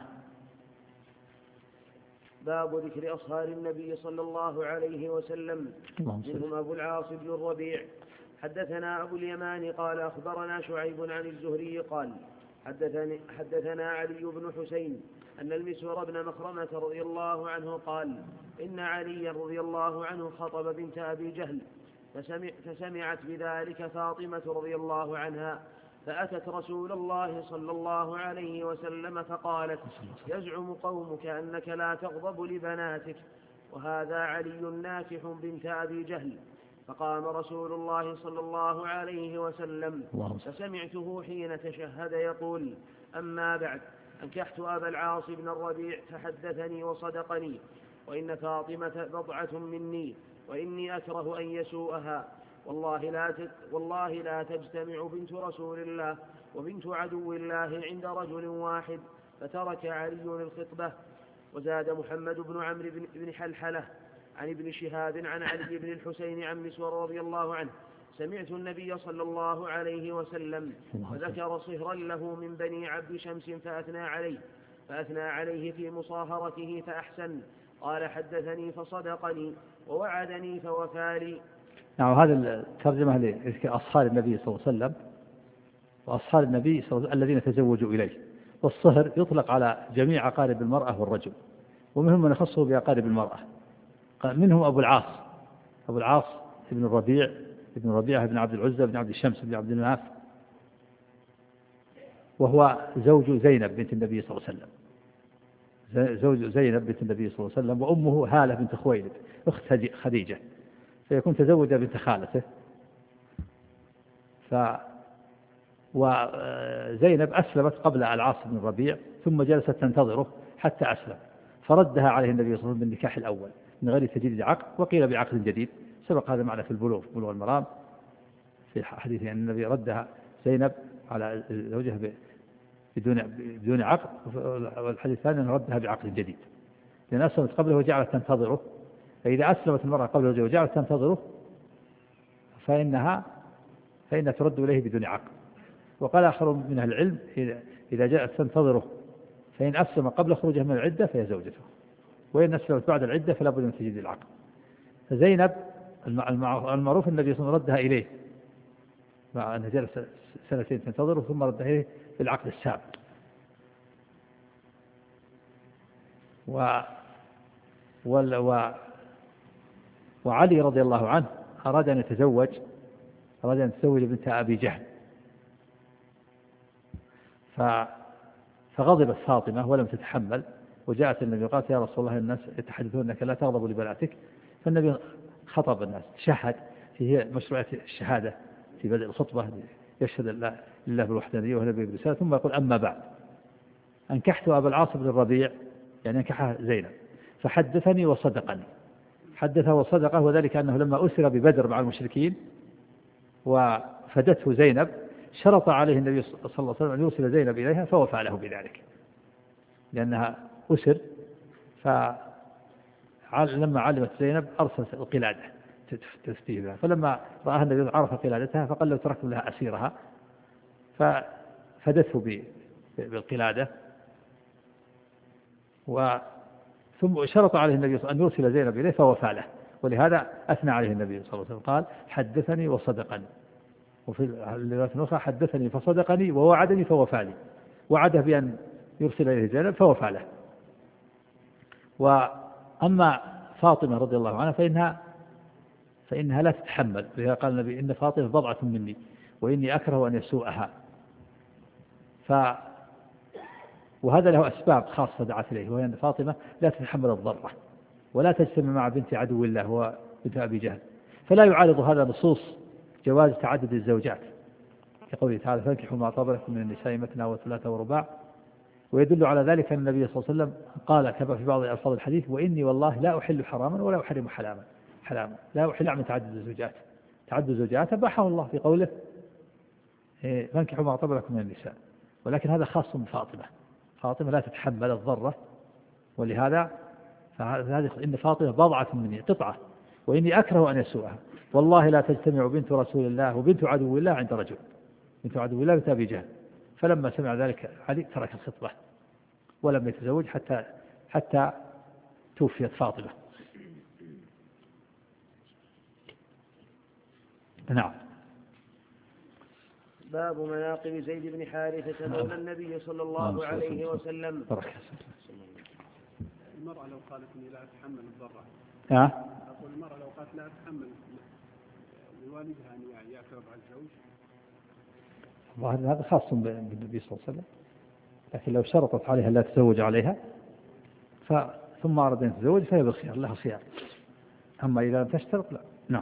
S2: باب ذكر أصهار النبي صلى الله عليه وسلم، منهم أبو العاص بن الربيع حدثنا أبو اليمان قال أخبرنا شعيب عن الزهري قال حدثني حدثنا علي بن حسين أن المسور بن مخرمة رضي الله عنه قال إن علي رضي الله عنه خطب بنت أبي جهل فسمع فسمعت بذلك فاطمة رضي الله عنها فأتت رسول الله صلى الله عليه وسلم فقالت يزعم قومك أنك لا تغضب لبناتك وهذا علي ناكح بنت أبي جهل. فقام رسول الله صلى الله عليه وسلم فسمعته حين تشهد يقول أما بعد أنكحت أبا العاص بن الربيع فحدثني وصدقني وإن فاطمة بضعة مني وإني أكره أن يسوءها والله لا, والله لا تجتمع بنت رسول الله وبنت عدو الله عند رجل واحد. فترك علي الخطبة. وزاد محمد بن عمرو بن حلحلة عن ابن شهاب عن علي بن الحسين عن مسور رضي الله عنه سمعت النبي صلى الله عليه وسلم وذكر صهرا له من بني عبد شمس فأثنى عليه فأثنى عليه في مصاهرته فأحسن. قال حدثني فصدقني ووعدني فوفالي.
S1: نعم هذا الترجمة لأصحاب النبي صلى الله عليه وسلم وأصحاب النبي صلى الله عليه وسلم الذين تزوجوا إليه. والصهر يطلق على جميع أقارب المرأة والرجل ومنهم من يخصه بأقارب المرأة منهم أبو العاص أبو العاص ابن الربيع ابن ربيعة ابن عبد العزة ابن عبد الشمس ابن عبد المناف وهو زوج زينب بنت النبي صلى الله عليه وسلم زوج زينب بنت النبي صلى الله عليه وسلم وأمه هالة بنت خويلد أخت خديجة فيكون تزوج بنت خالته. ف وزينب أسلمت قبل العاص بن الربيع ثم جلست تنتظره حتى أسلم فردها عليه النبي صلى الله عليه وسلم بالنكاح الأول من غير تجديد عقد وقيل بعقد جديد. سبق هذا معنا في البلوغ بلوغ المرام في حديث أن النبي ردها زينب على زوجها بدون بدون عقد والحديث الثاني أن ردها بعقد جديد لأن أسلمت قبله وجعلت تنتظره. فإذا أسلمت المرأة قبله وجعلت تنتظره فإنها فإنها ترد إليه بدون عقد. وقال آخر من أهل العلم إذا جاءت تنتظره فإن أسلم قبل خروجه من العدة فهي زوجته وإن أسلمت بعد العدة فلا بد من تجديد العقد. فزينب المعروف النبي صلى الله عليه وسلم ردها إليه مع أنها جلس سنتين تنتظره ثم ردها إليه بالعقد السابق. و وال و وعلي رضي الله عنه أراد أن يتزوج أراد أن يتزوج بنت أبي جهل فغضبت فاطمة ولم تتحمل وجاءت النبي قالت يا رسول الله الناس يتحدثون أنك لا تغضب لبناتك. فالنبي خطب الناس شهد هي مشروعية الشهادة في بدء الخطبة يشهد لله بالوحدانية والنبي بالرسالة ثم يقول أما بعد أنكحت أبا العاص بن الربيع يعني أنكحها زينب فحدثني وصدقني. حدثه وصدقه وذلك أنه لما أسر ببدر مع المشركين وفدته زينب شرط عليه النبي صلى الله عليه وسلم أن يوصل زينب إليها فوفى له بذلك لأنها أسر. فلما علمت زينب أرسلت القلادة تفتيه بها فلما رآها النبي عرف قلادتها فقال لو تركتم لها أسيرها ففدته بالقلادة. ثم شرط عليه النبي صلى الله عليه وسلم أن يرسل زينب إليه فوفى له ولهذا أثنى عليه النبي صلى الله عليه وسلم قال حدثني وصدقني. وفي الرواية الأخرى حدثني فصدقني ووعدني فوفى لي وعده بأن يرسل إليه زينب فوفى له. وأما فاطمة رضي الله عنها فإنها فإنها لا تتحمل لذلك قال النبي إن فاطمة بضعة مني وإني أكره أن يسوءها. ف وهذا له أسباب خاصة دعت إليه وهي أن فاطمة لا تتحمل الضرة ولا تجتمع مع بنت عدو الله وبنت أبي جهل فلا يعارض هذا نصوص جواز تعدد الزوجات كقوله تعالى فانكحوا ما طاب لكم من النساء مثنى وثلاث ورباع. ويدل على ذلك أن النبي صلى الله عليه وسلم قال كما في بعض ألفاظ الحديث وإني والله لا أحل حراما ولا أحرم حلاما حلاما لا أحل من تعدد الزوجات تعدد الزوجات أباحه الله في قوله فانكحوا ما طاب لكم من النساء ولكن هذا خاص بفاطمة. فاطمة لا تتحمل الضرة ولهذا فهذه إن فاطمة بضعة مني قطعة وإني أكره أن يسوءها والله لا تجتمع بنت رسول الله وبنت عدو الله عند رجل بنت عدو الله بنت أبي جهل. فلما سمع ذلك علي ترك الخطبة ولم يتزوج حتى حتى توفيت فاطمة. نعم
S2: باب مناقب زيد بن حارثة مولى النبي صلى الله عليه وسلم.
S3: المرأة لو قالت إني لا أتحمل الضرر.
S1: أه؟
S3: أقول المرأة لو قالت لا أتحمل لوالدها أن يعترض على الزوج.
S1: هذا خاص بالنبي صلى الله عليه وسلم، لكن لو شرطت عليها لا تزوج عليها ثم أراد أن تتزوج فهي بالخيار، لها خيار. أما إذا لم تشترط لا. نعم.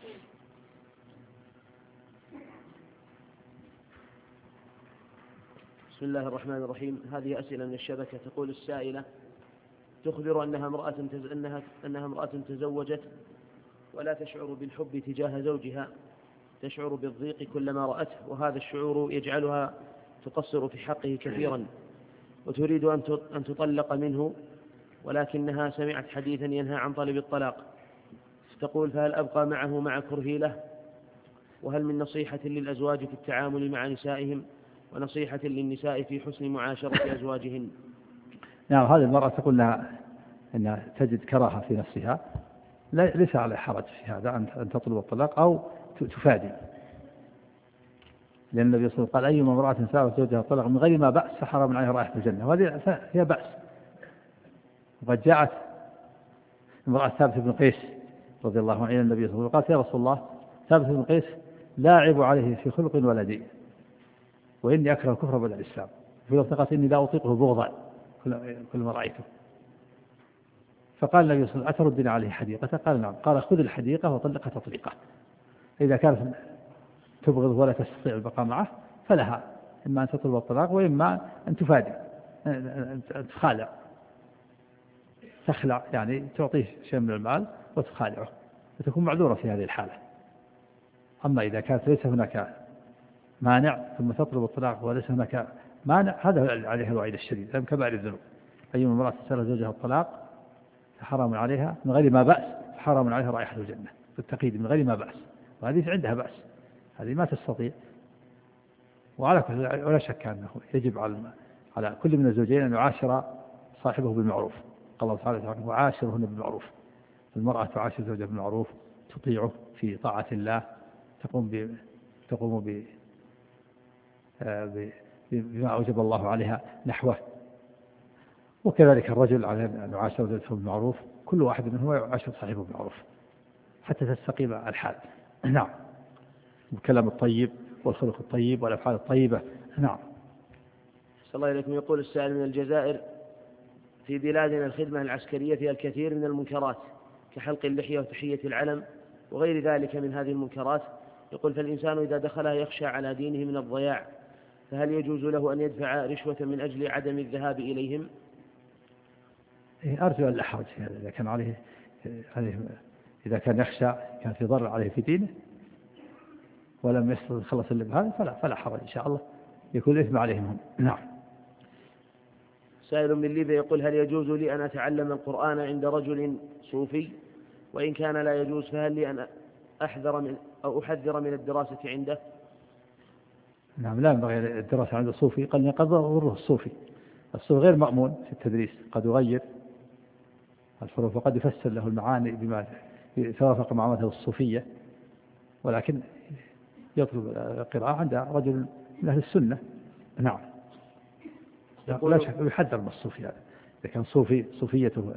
S2: بسم الله الرحمن الرحيم. هذه أسئلة من الشبكة. تقول السائلة: تخبر أنها امرأة تز... أنها أنها امرأة تزوجت ولا تشعر بالحب تجاه زوجها، تشعر بالضيق كلما رأته، وهذا الشعور يجعلها تقصر في حقه كثيرا، وتريد أن تطلق منه، ولكنها سمعت حديثا ينهى عن طلب الطلاق. تقول: فهل أبقى معه مع كرهي له؟ وهل من نصيحة للأزواج في التعامل مع نسائهم ونصيحة للنساء في حسن معاشرة أزواجهن؟
S1: نعم. هذه المرأة تقول لها أنها تجد كراهة في نفسها، ليس على حرج في هذا أن تطلب الطلاق أو تفادي، لأن النبي صلى الله عليه وسلم قال: أيما امرأة سألت زوجها الطلاق من غير ما بأس فحرم عليها رائحة الجنة، وهذه هي بأس. وقد جاءت امرأة ثابت بن قيس رضي الله عنه إلى النبي صلى الله عليه وسلم قالت: يا رسول الله، ثابت بن قيس لا أعيب عليه في خلق ولا دين، وإني أكره الكفر بعد الإسلام، في لفظ قالت: إني لا أطيقه بغضا كلما رأيته. فقال النبي صلى الله عليه وسلم: أتردين عليه حديقة؟ قال: نعم. قال: خذ الحديقة وطلقها تطليقة. إذا كانت تبغض ولا تستطيع البقاء معه فلها إما أن تطلب الطلاق وإما أن تفادي، أن تخالع، تخلع، يعني تعطيه شيء من المال وتخالعه، وتكون معذورة في هذه الحالة. أما إذا كانت ليس هناك مانع ثم تطلب الطلاق وليس هناك مانع، هذا عليها الوعيد الشديد، لأن كبائر الذنوب. أيما امرأة تسأل زوجها الطلاق فحرام عليها من غير ما بأس، فحرام عليها رائحة الجنة بالتقييد من غير ما بأس، وهذه عندها بأس، هذه ما تستطيع. وعلى كل ولا شك أنه يجب على على كل من الزوجين أن يعاشر صاحبه بالمعروف. قال الله تعالى: وعاشرهن بالمعروف. المرأة تعاشر زوجها بالمعروف، تطيعه في طاعة الله، تقوم ب تقوم ب بما أوجب الله عليها نحوه. وكذلك الرجل عليه أن يعاشر زوجته بالمعروف، كل واحد منهم يعاشر صاحبه بالمعروف حتى تستقيم الحال. نعم. والكلام الطيب والخلق الطيب والأفعال الطيبة. نعم.
S2: صلى الله عليه وسلم. يقول السائل من الجزائر: في بلادنا الخدمة العسكرية فيها الكثير من المنكرات كحلق اللحية وتحية العلم وغير ذلك من هذه المنكرات. يقول: فالإنسان إذا دخلها يخشى على دينه من الضياع، فهل يجوز له أن يدفع رشوة من أجل عدم الذهاب إليهم؟
S1: أرجو أن لا حرج في هذا. إذا كان عليه إذا كان يخشى كان في ضرر عليه في دينه ولم يستطع يخلص اللي بهذا فلا فلا حرج إن شاء الله، يكون الإثم عليهم هم. نعم.
S2: سائل من ليبيا يقول: هل يجوز لي أن أتعلم القرآن عند رجل صوفي؟ وإن كان لا يجوز فهل لي أن أحذر من أو أحذر من الدراسة عنده؟
S1: نعم. لا ينبغي الدراسة عند الصوفي، قد يضره الصوفي. الصوفي غير مأمون في التدريس، قد يغير الحروف وقد يفسر له المعاني بما توافق مع مذهب الصوفية، ولكن يطلب القراءة عند رجل من أهل السنة. نعم. لا شك يحذر من الصوفي هذا. إذا كان صوفي صوفيته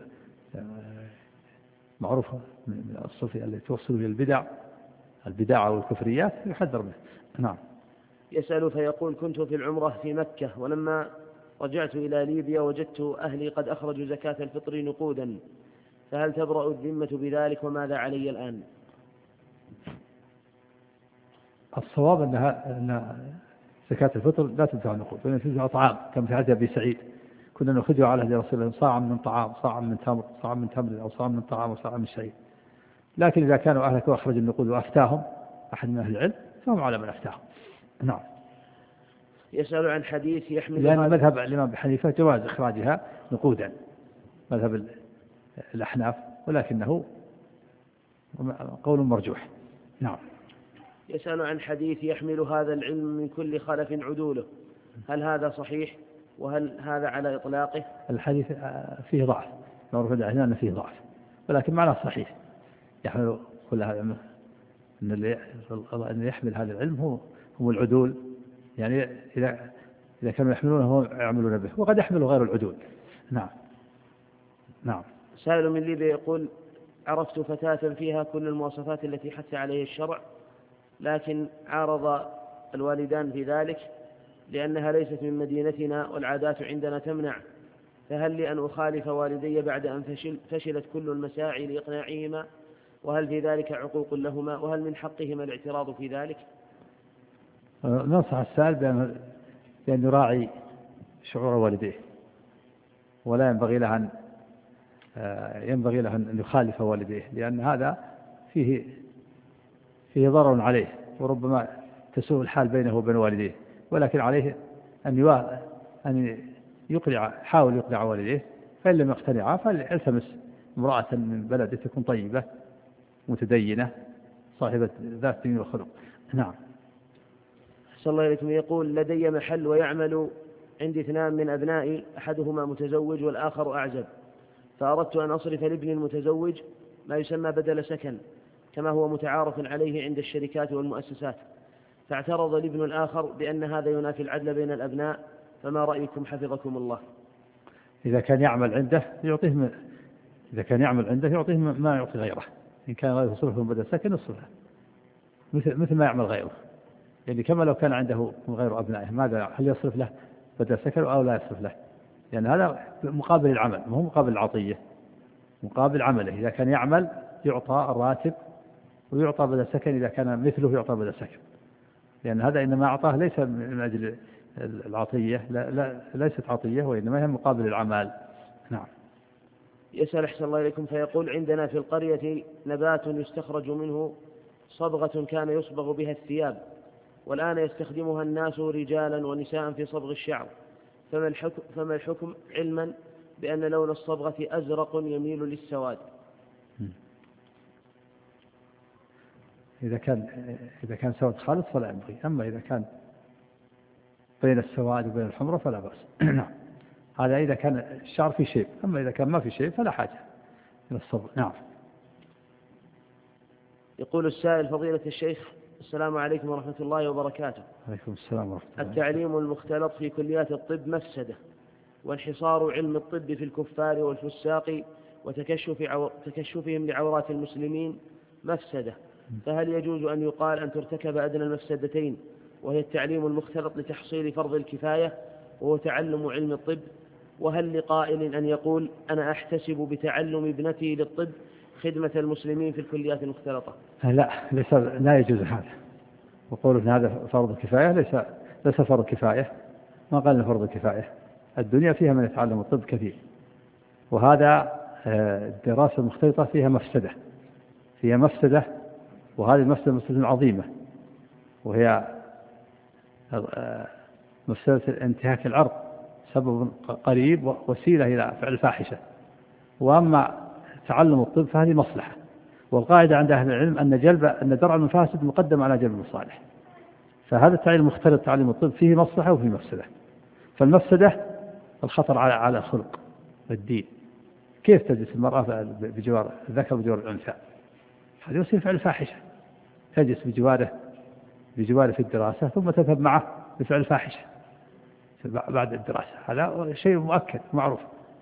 S1: معروفة من الصوفي التي توصل إلى البدع البدع والكفريات يحذر منه. نعم.
S2: يسأل فيقول: كنت في العمرة في مكة، ولما رجعت إلى ليبيا وجدت أهلي قد أخرجوا زكاة الفطر نقودا، فهل تبرأ الذمة بذلك وماذا علي الآن؟
S1: الصواب أنها أن زكاة الفطر لا تدفع نقود، وإنما تدفع طعام، كما في حديث أبي سعيد: كنا نخرجها على هدي رسول الله صاعا من طعام، صاعا من تمر، صاعا من تمر، أو صاعا من طعام، وصاعا من شيء. لكن إذا كانوا أهلك وأخرج النقود وأفتاهم أحد من أهل العلم فهم على من أفتاهم. نعم.
S2: يسأل عن حديث يحمل،
S1: لأن مذهب الإمام أبي حنيفة جواز إخراجها نقودا، مذهب الأحناف، ولكنه قول مرجوح. نعم.
S2: يسأل عن حديث يحمل هذا العلم من كل خلف عدوله، هل هذا صحيح؟ وهل هذا على إطلاقه؟
S1: الحديث فيه ضعف، معروف عندنا أن فيه ضعف، ولكن معناه صحيح. يحمل كل هذا، أن اللي يحمل هذا العلم هو هم العدول يعني إذا إذا كانوا يحملونه يعملون به، وقد يحمل غير العدول. نعم. نعم.
S2: سائل من ليبيا يقول: عرفت فتاة فيها كل المواصفات التي حث عليه الشرع، لكن عارض الوالدان في ذلك لأنها ليست من مدينتنا والعادات عندنا تمنع، فهل لي أن أخالف والدي بعد أن فشل فشلت كل المساعي لإقناعهما؟ وهل في ذلك عقوق لهما؟ وهل من حقهما الاعتراض في ذلك؟
S1: ننصح السائل بأن بأن يراعي شعور والديه، ولا ينبغي له أن ينبغي له أن يخالف والديه، لأن هذا فيه فيه ضرر عليه، وربما تسوء الحال بينه وبين والديه، ولكن عليه أن أن يقنع حاول يقنع والديه، فإن لم يقتنعا فليلتمس امرأة من بلد تكون طيبة متدينة صاحبة ذات دين وخلق. نعم.
S2: أحسن الله إليكم. يقول: لدي محل ويعمل عندي اثنان من أبنائي، أحدهما متزوج والآخر أعزب، فأردت أن أصرف لابن المتزوج ما يسمى بدل سكن كما هو متعارف عليه عند الشركات والمؤسسات، فاعترض الابن الآخر بأن هذا ينافي العدل بين الأبناء، فما رأيكم حفظكم الله؟
S1: إذا كان يعمل عنده يعطيه م... إذا كان يعمل عنده يعطيه ما يعطي غيره، إن كان غيره يصرفه بدل سكن يصرفه مثل مثل ما يعمل غيره، يعني كما لو كان عنده غير أبنائه، ماذا هل يصرف له بدل سكن أو لا يصرف له؟ لأن يعني هذا مقابل العمل، ما هو مقابل العطية، مقابل عمله. إذا كان يعمل يعطى الراتب ويعطى بدل سكن، إذا كان مثله يعطى بدل سكن، لأن هذا إنما أعطاه ليس من أجل العطية، لا, لا ليست عطية، وإنما هي مقابل العمل. نعم.
S2: يسأل أحسن الله إليكم فيقول: عندنا في القرية نبات يستخرج منه صبغة كان يصبغ بها الثياب، والآن يستخدمها الناس رجالا ونساء في صبغ الشعر، فما الحكم, فما الحكم علما بأن لون الصبغة أزرق يميل للسواد؟
S1: إذا كان إذا كان سواد خالص فلا ينبغي، أما إذا كان بين السواد وبين الحمرة فلا بأس. نعم. هذا إذا كان الشعر في شيء، أما إذا كان ما في شيء فلا حاجة إلى الصبغ. نعم.
S2: يقول السائل: فضيلة الشيخ، السلام عليكم ورحمة الله وبركاته.
S1: عليكم السلام ورحمة الله.
S2: التعليم المختلط في كليات الطب مفسدة، وانحصار علم الطب في الكفار والفساق وتكشف عو... تكشفهم لعورات المسلمين مفسدة، فهل يجوز أن يقال أن ترتكب أدنى المفسدتين وهي التعليم المختلط لتحصيل فرض الكفاية وهو تعلم علم الطب؟ وهل لقائل أن يقول: أنا أحتسب بتعلم ابنتي للطب خدمة المسلمين في الكليات المختلطة؟
S1: لا، ليس لا يجوز هذا، وقول إن هذا فرض كفاية ليس ليس فرض كفاية، ما قال إنه فرض كفاية. الدنيا فيها من يتعلم الطب كثير، وهذا الدراسة المختلطة فيها مفسدة فيها مفسدة وهذه المفسدة مفسدة عظيمة، وهي مفسدة انتهاك العرض، سبب قريب ووسيلة إلى فعل الفاحشة. وأما تعلم الطب فهذه مصلحة، والقاعدة عند أهل العلم أن جلب أن درع المفاسد مقدم على جلب المصالح، فهذا التعليم المختلط تعليم الطب فيه مصلحة وفيه مفسدة. فالمفسدة الخطر على على الخلق والدين، كيف تجلس المرأة بجوار الذكر بجوار الأنثى؟ هذا يصير فعل فاحشة، تجلس بجواره بجواره في الدراسة ثم تذهب معه بفعل فاحشة بعد الدراسة، هذا شيء مؤكد معروف،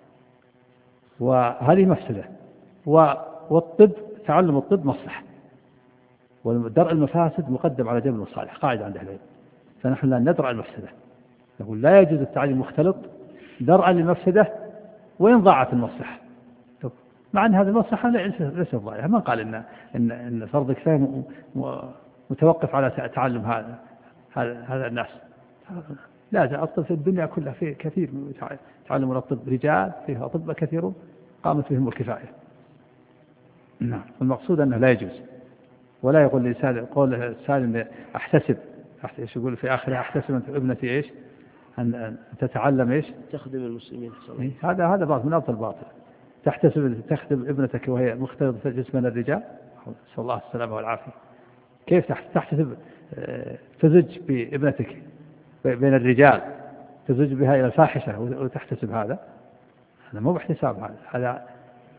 S1: وهذه مفسدة. والطب تعلم الطب مصلحة، ودرء المفاسد مقدم على جلب المصالح، قاعدة عند أهل العلم. فنحن لا ندرع المفسدة، نقول لا يجوز التعليم المختلط درءا للمفسدة وإن ضاعت المصلحة، مع أن هذه المصلحة ليست ضائعة. من قال إن إن إن فرض كفاية متوقف على تعلم هذا هذا الناس؟ لا، الطب في الدنيا كلها فيه كثير من تعلم الطب، رجال فيها أطباء كثيرون قامت بهم الكفاية. نعم. المقصود أنه لا يجوز، ولا يقول لسالم قول السالم أحتسب ايش يقول في آخرها: أحتسب أن ابنتي إيش أن تتعلم إيش
S2: تخدم المسلمين.
S1: هذا هذا باطل من أبطل باطل. تحتسب تخدم ابنتك وهي مختلطة جسم الرجال، نسأل الله السلامة والعافية. كيف تحتسب تزج بابنتك بين الرجال، تزج بها إلى الفاحشة وتحتسب هذا؟ هذا مو باحتساب، هذا هذا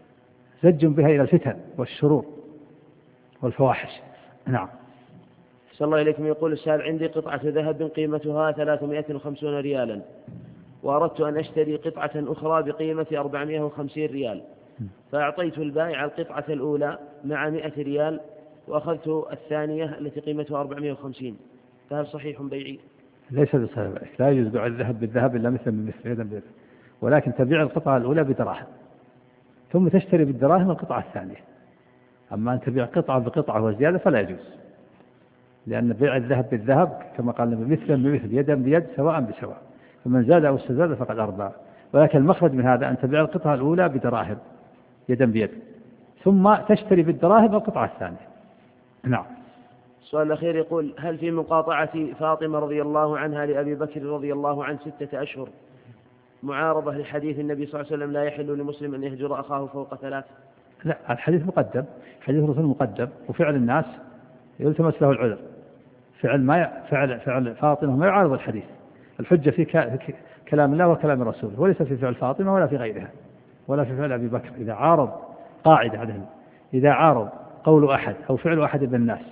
S1: زج بها إلى الفتن والشرور والفواحش. نعم.
S2: صلى الله عليكم. يقول السائل: عندي قطعة ذهب قيمتها ثلاثمائة وخمسين ريالا، وأردت أن أشتري قطعة أخرى بقيمة أربعمائة وخمسين ريال، فأعطيت البائع القطعة الأولى مع مائة ريال، وأخذت الثانية التي قيمتها أربعمائة وخمسين، فهل صحيح بيعي؟
S1: ليس بصحيح، لا يجوز بيع الذهب بالذهب إلا مثل من مثل يدا بيد، ولكن تبيع القطعة الأولى بدراهم ثم تشتري بالدراهم القطعة الثانية. أما أن تبيع قطعة بقطعة وزيادة فلا يجوز، لأن بيع الذهب بالذهب كما قال النبي مثلا بمثل يدا بيد سواء بسواء، فمن زاد أو استزاد فقد أربى. ولكن المخرج من هذا أن تبيع القطعة الأولى بدراهم يدا بيد ثم تشتري بالدراهم القطعة الثانية. نعم.
S2: السؤال الأخير يقول: هل في مقاطعة فاطمة رضي الله عنها لأبي بكر رضي الله عنه ستة أشهر معارضة لحديث النبي صلى الله عليه وسلم لا يحل لمسلم أن يهجر أخاه فوق ثلاث؟
S1: لا، الحديث مقدم، حديث الرسول مقدم، وفعل الناس يلتمس له العذر. فعل ما ي... فعل فعل فاطمة ما يعارض الحديث. الحجة في, ك... في كلام الله وكلام الرسول، وليس في فعل فاطمة ولا في غيرها ولا في فعل أبي بكر. إذا عارض قاعدة عدل، إذا عارض قول أحد أو فعل أحد من الناس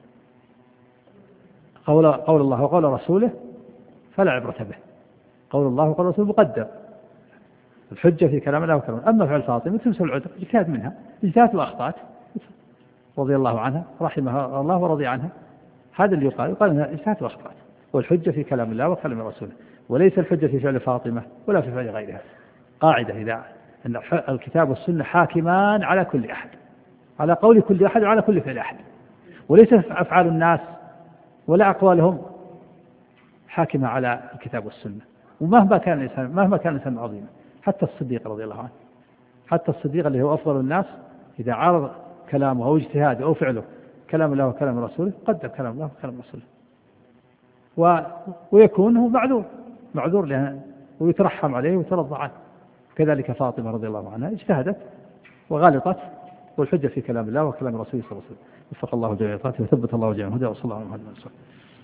S1: قول قول الله وقول رسوله فلا عبرة به. قول الله وقول رسوله مقدم، الحجة في كلام الله وكلام. أما فعل فاطمة تمس العذر، اجتهاد منها، اجتهاد وأخطأت رضي الله عنها رحمها الله ورضي عنها، هذا اللي يقال يقال انها اجتهاد واخطأت، والحجة في كلام الله وكلام رسوله، وليس الحجة في فعل فاطمة ولا في فعل غيرها. قاعدة إذا أن الكتاب والسنة حاكمان على كل أحد، على قول كل أحد وعلى كل فعل أحد، وليس أفعال الناس ولا أقوالهم حاكمة على الكتاب والسنة. ومهما كان الإنسان مهما كان الإنسان عظيما، حتى الصديق رضي الله عنه، حتى الصديق اللي هو أفضل الناس إذا عارض كلامه أو اجتهاده أو فعله كلام الله وكلام رسوله قدم كلام الله وكلام رسوله، و... ويكون هو معذور معذور له ويترحم عليه ويترضى عنه. كذلك فاطمة رضي الله عنها اجتهدت وغلطت، والحجة في كلام الله وكلام رسوله صلى الله عليه وسلم. وفق الله جميع طاعته وثبت الله جميع هدى، وصلى الله عليه وسلم.